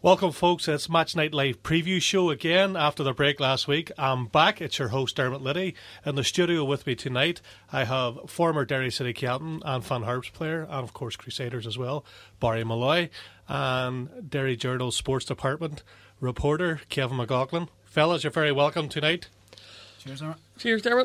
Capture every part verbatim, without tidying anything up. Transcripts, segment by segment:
Welcome, folks. It's Match Night Live preview show again after the break last week. I'm back. It's your host, Dermot Liddy. In the studio with me tonight, I have former Derry City captain and Fan Harbs player, and of course Crusaders as well, Barry Malloy, and Derry Journal Sports Department reporter, Kevin McLaughlin. Fellas, you're very welcome tonight. Cheers, Dermot. Cheers, Dermot.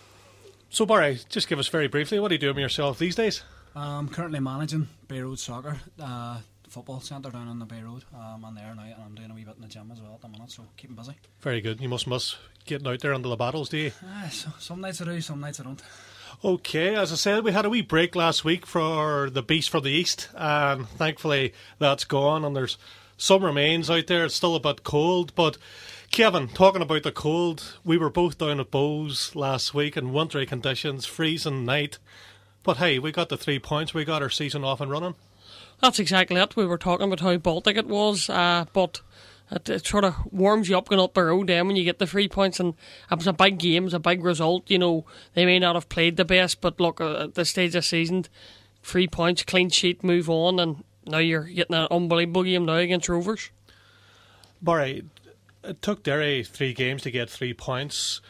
So, Barry, just give us very briefly, what are you doing with yourself these days? I'm currently managing Bay Road Soccer, uh, football centre down on the Bay Road. Um, I'm there now, and I'm doing a wee bit in the gym as well at the minute, so keeping busy. Very good. You must miss getting out there under the battles, do you? Uh, so, some nights I do, some nights I don't. Okay, as I said, we had a wee break last week for the Beast from the East, and thankfully that's gone, and there's some remains out there. It's still a bit cold, but Kevin, talking about the cold, we were both down at Bowes last week in wintry conditions, freezing night, but hey, we got the three points, we got our season off and running. That's exactly it. We were talking about how Baltic it was, uh, but it, it sort of warms you up going up the road then when you get the three points, and it was a big game, it was a big result. You know, they may not have played the best, but look, at this stage of the season, three points, clean sheet, move on, and now you're getting an unbelievable game now against Rovers. Barry, it took Derry three games to get three points.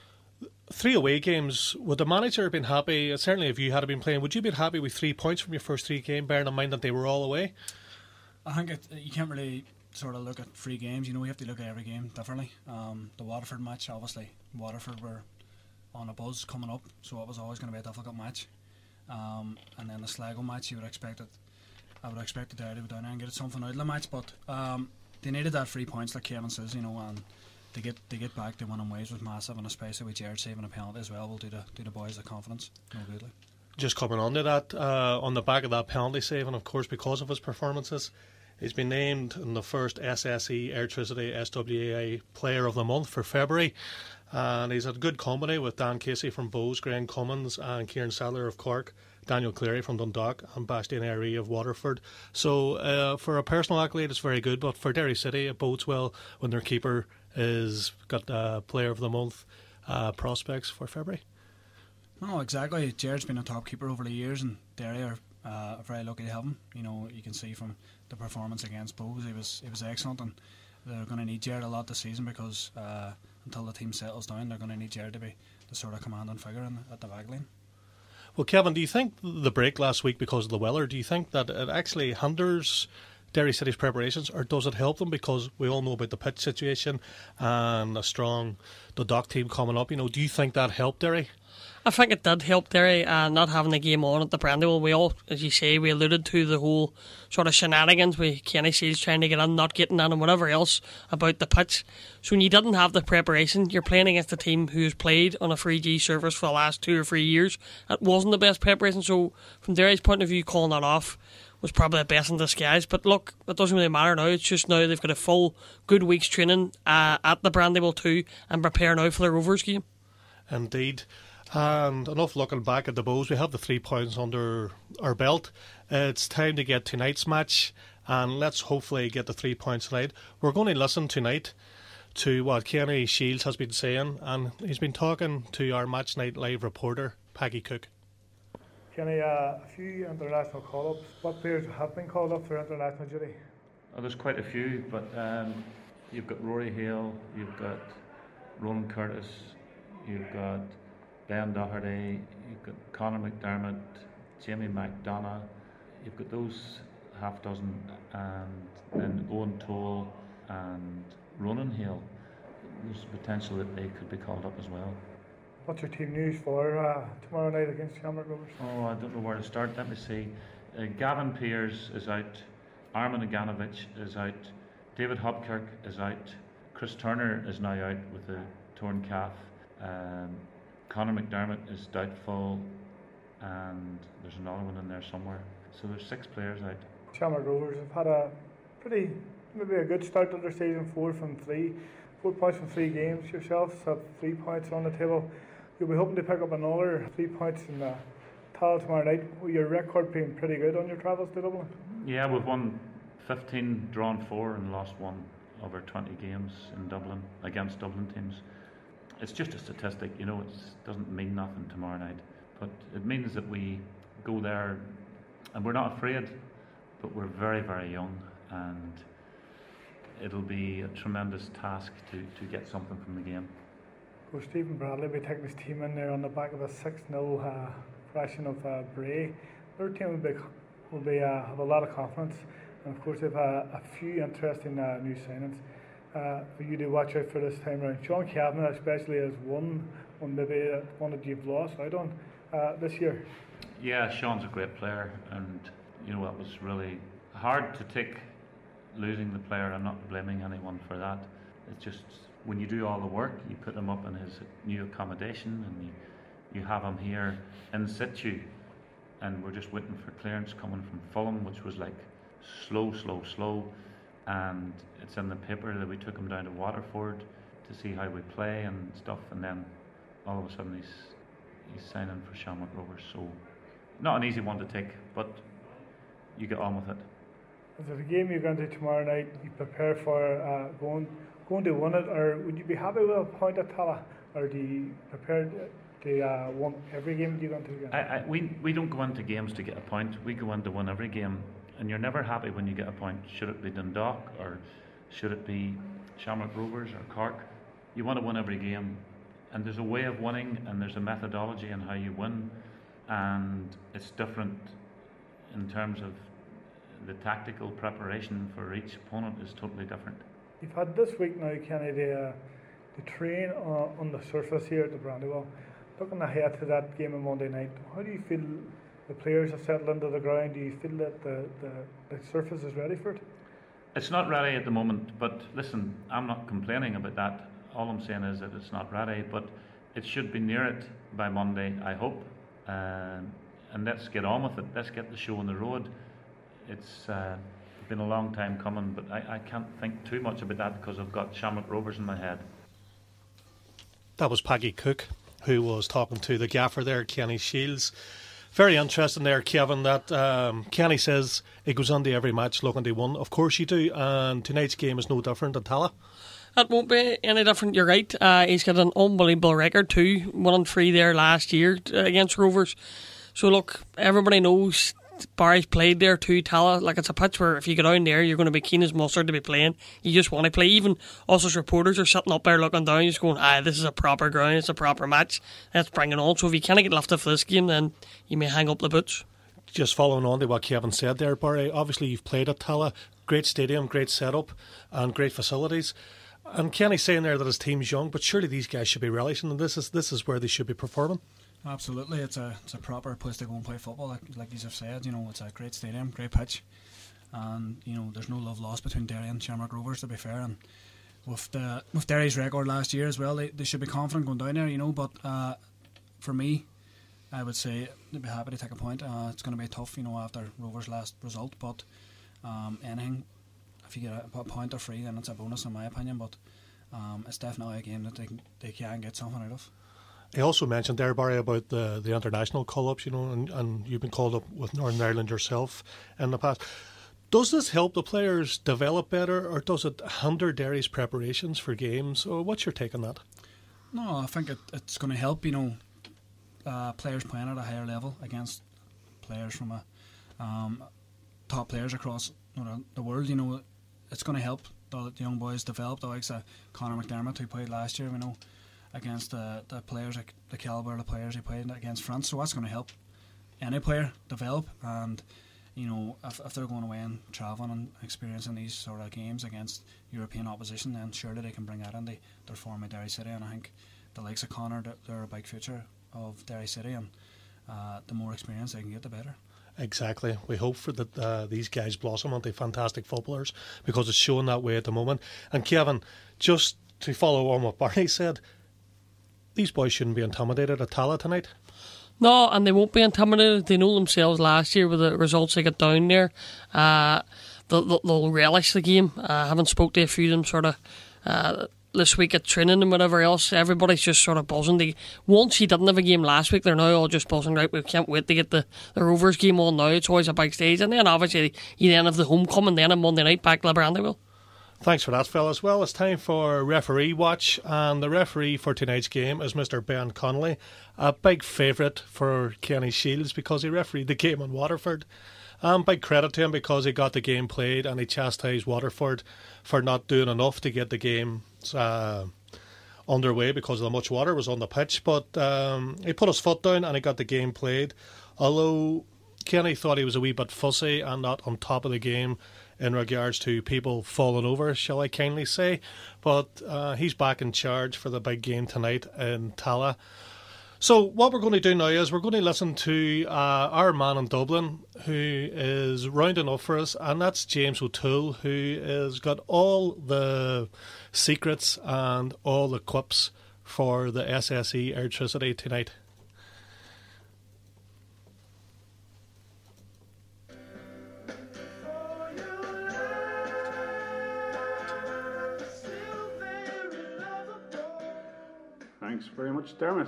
Three away games. Would the manager have been happy? Certainly, if you had been playing, would you have been happy with three points from your first three games, bearing in mind that they were all away? I think it, you can't really sort of look at three games. You know, you have to look at every game differently. Um, the Waterford match, obviously, Waterford were on a buzz coming up, so it was always going to be a difficult match. Um, and then the Sligo match, you would expect it. I would expect the Derry to go down there and get something out of the match, but um, they needed that three points, like Kevin says, you know, and to get to get back to winning ways was massive, and especially with Jared saving a penalty as well will do the do the boys the confidence. No good. Like. Just coming on to that, uh, on the back of that penalty save, and of course because of his performances, he's been named in the first S S E Airtricity S W A I Player of the Month for February, and he's had a good company with Dan Casey from Bowes, Graham Cummins and Kieran Sadler of Cork, Daniel Cleary from Dundalk and Bastian Airey of Waterford. So uh, for a personal accolade it's very good, but for Derry City it bodes well when their keeper is got uh, Player of the Month uh, prospects for February. No, exactly. Jared's been a top keeper over the years, and Derry are uh, very lucky to have him. You know, you can see from the performance against Bowes, he was he was excellent, and they're going to need Jared a lot this season because uh, until the team settles down, they're going to need Jared to be the sort of commanding figure in, at the back line. Well, Kevin, do you think the break last week because of the weather, do you think that it actually hinders Derry City's preparations, or does it help them because we all know about the pitch situation and a strong Dundalk team coming up? You know, do you think that helped Derry? I think it did help Derry, uh, not having the game on at the Brandywell. We all, as you say, we alluded to the whole sort of shenanigans with Kenny Seals trying to get in, not getting in, and whatever else about the pitch. So when you didn't have the preparation, you're playing against a team who's played on a three G service for the last two or three years. It wasn't the best preparation, so from Derry's point of view, calling that off was probably the best in disguise. But look, it doesn't really matter now. It's just now they've got a full good week's training uh, at the Brandywell too, and prepare now for the Rovers game. Indeed. And enough looking back at the Bows, we have the three points under our belt. It's time to get tonight's match, and let's hopefully get the three points tonight. We're going to listen tonight to what Kenny Shields has been saying, and he's been talking to our Match Night Live reporter, Peggy Cook. Kenny, uh, a few international call-ups. What players have been called up for international duty? Oh, there's quite a few, but um, you've got Rory Hale, you've got Ronan Curtis, you've got Ben Doherty, you've got Conor McDermott, Jamie McDonough, you've got those half dozen, and then Owen Toole and Ronan Hale. There's potential that they could be called up as well. What's your team news for uh, tomorrow night against Shamrock Rovers? Oh, I don't know where to start. Let me see. Uh, Gavin Pearce is out, Armin Aganovic is out, David Hopkirk is out, Chris Turner is now out with a torn calf. Um, Conor McDermott is doubtful, and there's another one in there somewhere. So there's six players out. Shamrock Rovers have had a pretty, maybe a good start to their season, four from three, four points from three games. Yourselves have three points on the table. You'll be hoping to pick up another three points in the Tall tomorrow night. With your record being pretty good on your travels to Dublin. Yeah, we've won fifteen, drawn four, and lost one over twenty games in Dublin against Dublin teams. It's just a statistic, you know, it doesn't mean nothing tomorrow night, but it means that we go there and we're not afraid, but we're very, very young, and it'll be a tremendous task to, to get something from the game. Well, Stephen Bradley will be taking his team in there on the back of a six nil uh, thrashing of uh, Bray. Their team will be, will be uh, have a lot of confidence, and of course they've uh, a few interesting uh, new signings uh, for you to watch out for this time around. Sean Kavanagh especially is one, one maybe uh, one that you've lost out on uh, this year. Yeah, Sean's a great player, and you know it was really hard to take losing the player. I'm not blaming anyone for that. It's just when you do all the work, you put him up in his new accommodation, and you, you have him here in situ, and we're just waiting for clearance coming from Fulham, which was like slow, slow, slow, and it's in the paper that we took him down to Waterford to see how we play and stuff, and then all of a sudden he's he's signing for Shamrock Rovers. So not an easy one to take, but you get on with it. Is it a game you're going to tomorrow night? You prepare for uh, going going to win it, or would you be happy with a point at Tallaght, or do you prepare to uh, win every game you go into? I, I, we we don't go into games to get a point. We go in to win every game, and you're never happy when you get a point. Should it be Dundalk or should it be Shamrock Rovers or Cork? You want to win every game, and there's a way of winning, and there's a methodology in how you win, and it's different in terms of the tactical preparation for each opponent is totally different. You've had this week now, Kenny, to, uh, to train on, on the surface here at the Brandywell. Looking ahead to that game on Monday night, how do you feel the players have settled into the ground? Do you feel that the, the, the surface is ready for it? It's not ready at the moment, but listen, I'm not complaining about that. All I'm saying is that it's not ready, but it should be near it by Monday, I hope. Um, and let's get on with it. Let's get the show on the road. It's uh, been a long time coming, but I, I can't think too much about that because I've got Shamrock Rovers in my head. That was Paggy Cook, who was talking to the gaffer there, Kenny Shields. Very interesting there, Kevin, that um, Kenny says he goes into every match looking to win. Of course you do, and tonight's game is no different at Tallaght. It won't be any different, you're right. Uh, he's got an unbelievable record too, one and three there last year against Rovers. So look, everybody knows Barry's played there too, Tallaght. Like, it's a pitch where if you go down there, you're going to be keen as mustard to be playing. You just want to play. Even us as reporters are sitting up there looking down, just going, ah, this is a proper ground, it's a proper match. Let's bring it on. So if you can't get lifted for this game, then you may hang up the boots. Just following on to what Kevin said there, Barry, obviously you've played at Tallaght. Great stadium, great setup, and great facilities. And Kenny's saying there that his team's young, but surely these guys should be relishing, and this is this is where they should be performing. Absolutely, it's a it's a proper place to go and play football. Like like you have said, you know, it's a great stadium, great pitch, and you know there's no love lost between Derry and Shamrock Rovers, to be fair. And with the with Derry's record last year as well, they, they should be confident going down there, you know. But uh, for me, I would say they'd be happy to take a point. Uh, it's going to be tough, you know, after Rovers' last result. But um, anything, if you get a, a point or free, then it's a bonus in my opinion. But um, it's definitely a game that they can, they can get something out of. He also mentioned there, Barry, about the, the international call-ups, you know, and, and you've been called up with Northern Ireland yourself in the past. Does this help the players develop better, or does it hinder Derry's preparations for games? Or what's your take on that? No, I think it, it's going to help, you know, uh, players playing at a higher level against players from a um, top players across you know, the world. You know, it's going to help the, the young boys develop. The likes of Conor McDermott, who played last year, you know, against the, the players, like the calibre of the players he played against France. So that's going to help any player develop. And you know, if, if they're going away and travelling and experiencing these sort of games against European opposition, then surely they can bring that into their form at Derry City. And I think the likes of Conor, they're a big future of Derry City, and uh, the more experience they can get, the better. Exactly. We hope for that uh, these guys blossom into fantastic footballers, because it's showing that way at the moment. And Kevin, just to follow on what Barney said, these boys shouldn't be intimidated at Tallaght tonight. No, and they won't be intimidated. They know themselves last year with the results they got down there. Uh, they'll, they'll relish the game. I uh, haven't spoke to a few of them sort of uh, this week at training and whatever else. Everybody's just sort of buzzing. They, once he didn't have a game last week, they're now all just buzzing. Right, we can't wait to get the, the Rovers game on now. It's always a big stage. And then obviously you then have the homecoming then on Monday night back to Brandywell. Thanks for that, fellas. Well, it's time for referee watch, and the referee for tonight's game is Mister Ben Connolly, a big favourite for Kenny Shields because he refereed the game on Waterford. Um, big credit to him because he got the game played and he chastised Waterford for not doing enough to get the game uh, underway because of the much water was on the pitch. But um, he put his foot down and he got the game played. Although Kenny thought he was a wee bit fussy and not on top of the game in regards to people falling over, shall I kindly say. But uh, he's back in charge for the big game tonight in Tallaght. So what we're going to do now is we're going to listen to uh, our man in Dublin who is rounding up for us, and that's James O'Toole, who has got all the secrets and all the quips for the S S E Airtricity tonight. Thanks very much, Dermot.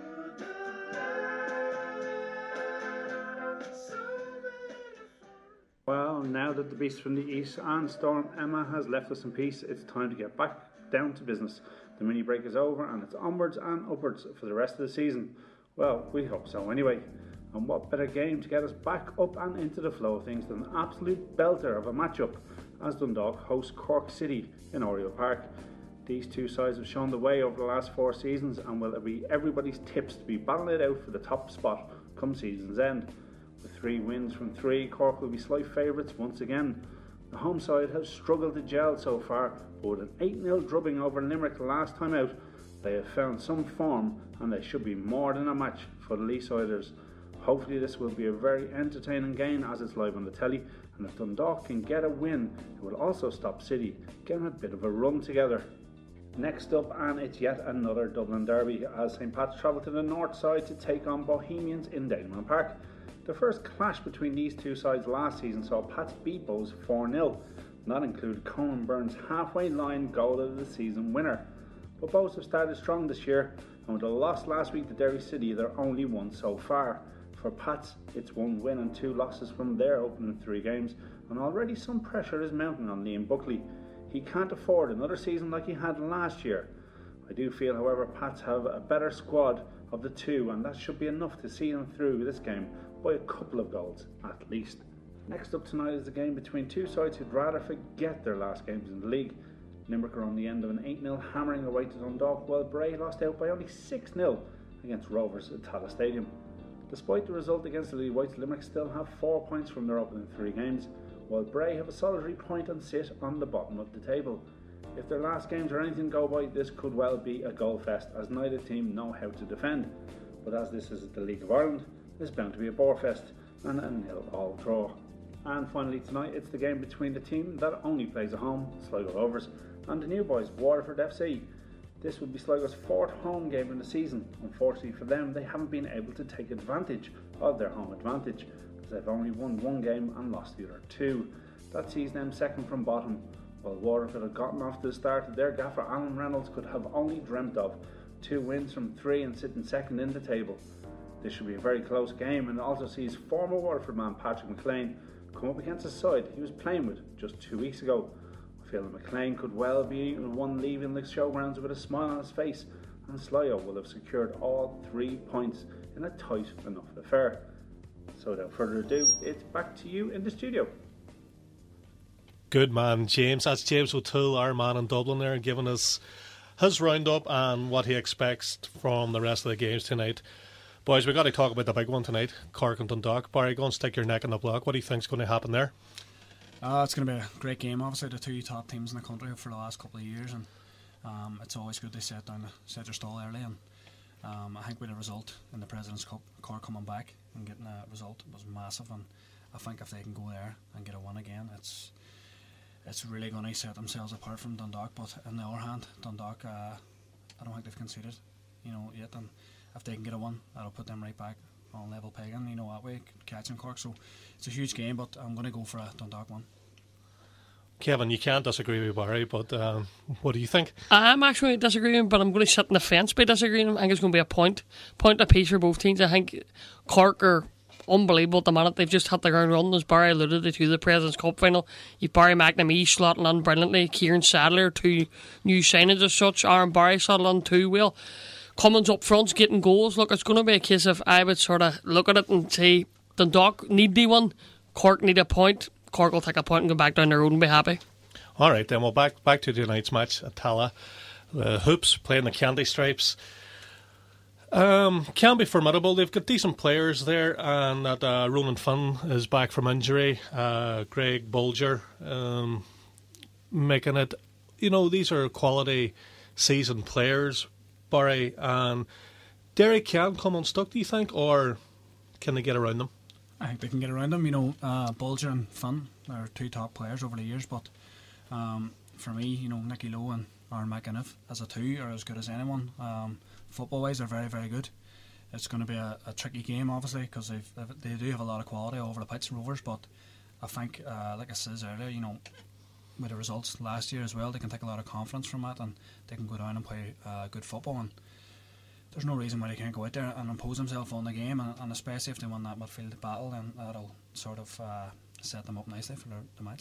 Well, now that the beast from the east and Storm Emma has left us in peace, it's time to get back down to business. The mini break is over and it's onwards and upwards for the rest of the season. Well, we hope so anyway. And what better game to get us back up and into the flow of things than an absolute belter of a matchup as Dundalk host Cork City in Oriel Park. These two sides have shown the way over the last four seasons and will be everybody's tips to be battling it out for the top spot come season's end. With three wins from three, Cork will be slight favourites once again. The home side have struggled to gel so far, but with an eight nil drubbing over Limerick last time out, they have found some form and they should be more than a match for the Leesiders. Hopefully this will be a very entertaining game as it's live on the telly, and if Dundalk can get a win, it will also stop City getting a bit of a run together. Next up, and it's yet another Dublin derby as Saint Pat's travel to the north side to take on Bohemians in Dagenham Park. The first clash between these two sides last season saw Pats beat Bohs four nil. That included Conan Byrne's halfway line goal of the season winner. But Bohs have started strong this year, and with a loss last week to Derry City, they're only one so far. For Pats, it's one win and two losses from their opening three games, and already some pressure is mounting on Liam Buckley. He can't afford another season like he had last year. I do feel, however, Pats have a better squad of the two, and that should be enough to see them through this game by a couple of goals at least. Next up tonight is the game between two sides who'd rather forget their last games in the league. Limerick are on the end of an eight nil hammering away to Dundalk, while Bray lost out by only six nil against Rovers at Tallaght Stadium. Despite the result against the Lily Whites, Limerick still have four points from their opening three games, while Bray have a solitary point and sit on the bottom of the table. If their last games are anything to go by, this could well be a goal fest, as neither team know how to defend. But as this is the League of Ireland, it's bound to be a bore fest and a nil-all draw. And finally tonight, it's the game between the team that only plays at home, Sligo Rovers, and the new boys, Waterford F C. This will be Sligo's fourth home game in the season. Unfortunately for them, they haven't been able to take advantage of their home advantage, as they've only won one game and lost the other two. That sees them second from bottom, while Waterford have gotten off to the start of their gaffer Alan Reynolds could have only dreamt of. Two wins from three and sitting second in the table. This should be a very close game, and also sees former Waterford man Patrick McLean come up against a side he was playing with just two weeks ago. I feel that McLean could well be the one leaving the showgrounds with a smile on his face, and Sligo will have secured all three points in a tight enough affair. So without further ado, it's back to you in the studio. Good man, James. That's James O'Toole, our man in Dublin there, giving us his roundup and what he expects from the rest of the games tonight. Boys, we've got to talk about the big one tonight, Cork and Dundalk. Barry, go and stick your neck in the block. What do you think's going to happen there? Uh, it's going to be a great game. Obviously, the two top teams in the country for the last couple of years, and um, it's always good to set down the, set your stall early. And um, I think with a result in the President's Cup, Cork coming back and getting a result was massive. And I think if they can go there and get a win again, it's it's really going to set themselves apart from Dundalk. But on the other hand, Dundalk, uh, I don't think they've conceded, you know, yet. And if they can get a win, that'll put them right back on level pegging, you know, that way, catching Cork. So it's a huge game, but I'm going to go for a Dundalk one. Kevin, you can't disagree with Barry, but um, what do you think? I'm actually disagreeing, but I'm going to sit on the fence by disagreeing. I think it's going to be a point, point apiece for both teams. I think Cork are unbelievable at the minute. They've just hit the ground running, as Barry alluded to, the President's Cup final. You've Barry McNamee slotting on brilliantly, Kieran Sadler, two new signings as such, Aaron Barry slotting on too well. Cummins up front's getting goals. Look, it's going to be a case of I would sort of look at it and say Dundalk need the one. Cork need a point. Cork will take a point and go back down the road and be happy. All right, then we'll back back to tonight's match at Tala. The Hoops playing the Candy Stripes. Um, can be formidable. They've got decent players there, and that uh, Ronan Finn is back from injury. Uh, Greg Bolger um, making it. You know, these are quality seasoned players, Barry, and Derry can come unstuck, do you think, or can they get around them? I think they can get around them. You know, uh, Bolger and Finn are two top players over the years, but um, for me, you know, Nicky Lowe and Aaron McInniff as a two are as good as anyone. Um, football wise, they're very, very good. It's going to be a, a tricky game, obviously, because they do have a lot of quality all over the pitch, Rovers. But I think, uh, like I said earlier, you know, with the results last year as well, they can take a lot of confidence from that, and they can go down and play uh, good football. And there's no reason why they can't go out there and impose themselves on the game, and, and especially if they win that midfield battle, then that'll sort of uh, set them up nicely for the, the match.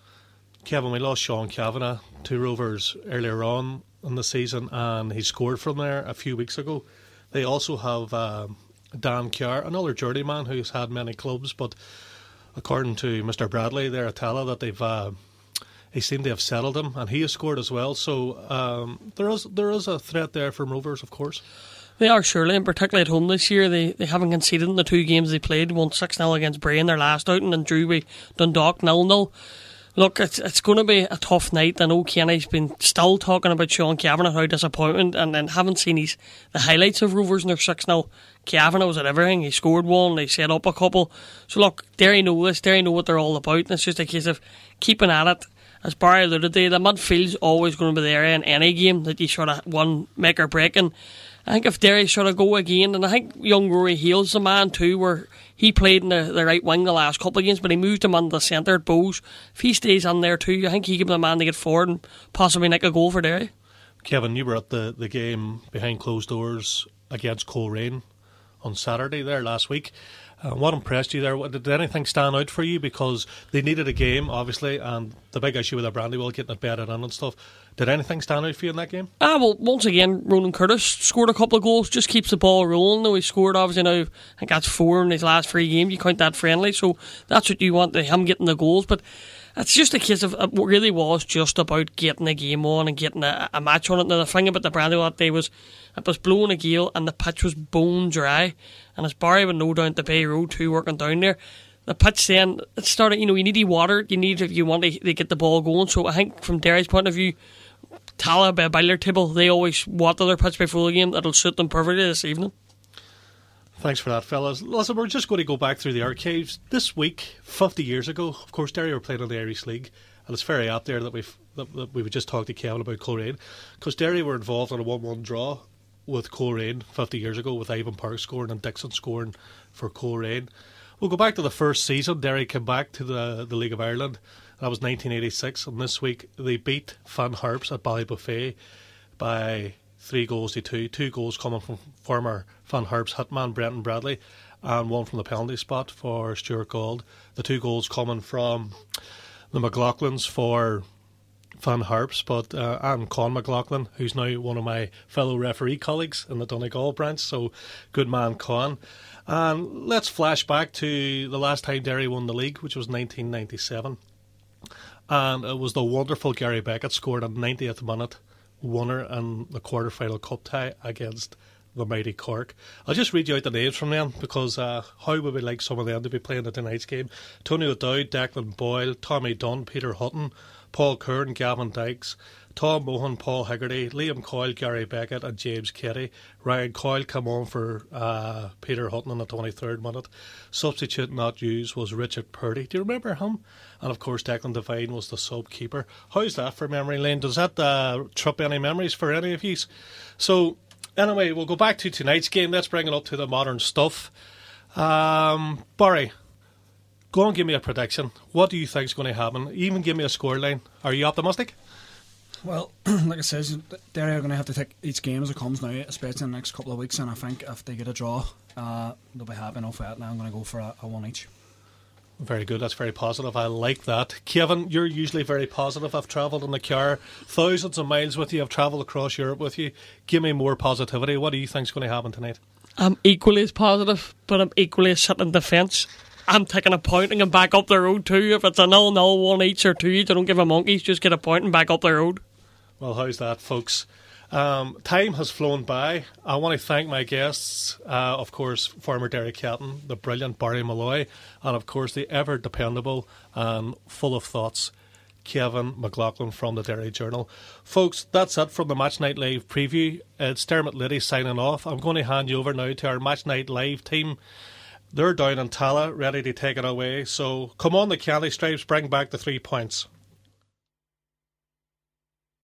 Kevin, we lost Sean Kavanagh to Rovers earlier on in the season, and he scored from there a few weeks ago. They also have um, Dan Kerr, another journeyman who's had many clubs, but according to Mister Bradley there at Tala, that they've uh, he seemed to have settled him, and he has scored as well. So um, there is there is a threat there from Rovers, of course. They are surely, and particularly at home this year. They they haven't conceded in the two games they played. Won six nil against Bray in their last outing, and drew with Dundalk nil nil. Look, it's it's going to be a tough night. I know Kenny's been still talking about Sean Kavanagh, how disappointment, and then haven't seen his the highlights of Rovers in their six nil. Kavanagh was at everything. He scored one, they set up a couple. So look, Derry know this, Derry know what they're all about, and it's just a case of keeping at it. As Barry alluded to, the midfield's always going to be there in any game that you sort of one make or break. And I think if Derry sort of go again, and I think young Rory Hale's the man too, where he played in the, the right wing the last couple of games, but he moved him on the centre at Bowes. If he stays on there too, I think he could be the man to get forward and possibly nick a goal for Derry. Kevin, you were at the, the game behind closed doors against Coleraine on Saturday there last week. Uh, what impressed you there? Did anything stand out for you? Because they needed a game, obviously, and the big issue with the Brandywell getting it bedded in and stuff. Did anything stand out for you in that game? Ah, well, once again, Ronan Curtis scored a couple of goals, just keeps the ball rolling. Though he scored, obviously, now, I think that's four in his last three games. You count that friendly, so that's what you want, him getting the goals. But it's just a case of, it really was just about getting a game on and getting a, a match on it. Now, the thing about the Brandywell that day was, it was blowing a gale and the pitch was bone dry. And as Barry would know down at the Bay Road too, working down there, the pitch then, it started, you know, you need to water it, you need, if you want to, to get the ball going. So I think from Derry's point of view, Tala by Baylor table, they always water their pitch before the game. That'll suit them perfectly this evening. Thanks for that, fellas. Listen, we're just going to go back through the archives. This week, fifty years ago, of course, Derry were playing in the Irish League, and it's very apt there that we've that, that we would just talk to Kevin about Coleraine, because Derry were involved in a one one draw with Coleraine fifty years ago, with Ivan Park scoring and Dixon scoring for Coleraine. We'll go back to the first season. Derry came back to the, the League of Ireland. That was nineteen eighty-six, and this week they beat Fan Harps at Ballybuffet by three goals to two. Two goals coming from former Fan Harps hitman Brenton Bradley, and one from the penalty spot for Stuart Gould. The two goals coming from the McLaughlins for Fan Harps, but uh, and Con McLaughlin, who's now one of my fellow referee colleagues in the Donegal branch, so good man Con. And let's flash back to the last time Derry won the league, which was nineteen ninety-seven, and it was the wonderful Gary Beckett scored a ninetieth minute winner in the quarter-final cup tie against the mighty Cork. I'll just read you out the names from them, because uh, how would we like some of them to be playing at tonight's game? Tony O'Dowd, Declan Boyle, Tommy Dunn, Peter Hutton, Paul Kern, Gavin Dykes, Tom Mohan, Paul Haggerty, Liam Coyle, Gary Beckett and James Ketty. Ryan Coyle come on for uh, Peter Hutton in the twenty-third minute. Substitute not used was Richard Purdy. Do you remember him? And of course Declan Devine was the sub keeper. How's that for memory lane? Does that uh, trip any memories for any of you? So anyway, we'll go back to tonight's game. Let's bring it up to the modern stuff. Um, Barry, go and give me a prediction. What do you think is going to happen? Even give me a scoreline. Are you optimistic? Well, like I said, Derry are going to have to take each game as it comes now, especially in the next couple of weeks, and I think if they get a draw, uh, they'll be happy enough with it. Now I'm going to go for a, a one each. Very good, that's very positive. I like that. Kevin, you're usually very positive. I've travelled in the car thousands of miles with you. I've travelled across Europe with you. Give me more positivity. What do you think is going to happen tonight? I'm equally as positive, but I'm equally as sitting on the fence. I'm taking a point and going back up the road too. If it's a nil nil, one each or two each, I don't give a monkeys. Just get a point and back up the road. Well, how's that, folks? Um, time has flown by. I want to thank my guests, uh, of course, former Derry captain, the brilliant Barry Malloy, and of course the ever dependable and full of thoughts, Kevin McLaughlin from the Derry Journal. Folks, that's it from the Match Night Live preview. It's Dermot Liddy signing off. I'm going to hand you over now to our Match Night Live team. They're down in Tala, ready to take it away. So come on, the Candy Stripes, bring back the three points.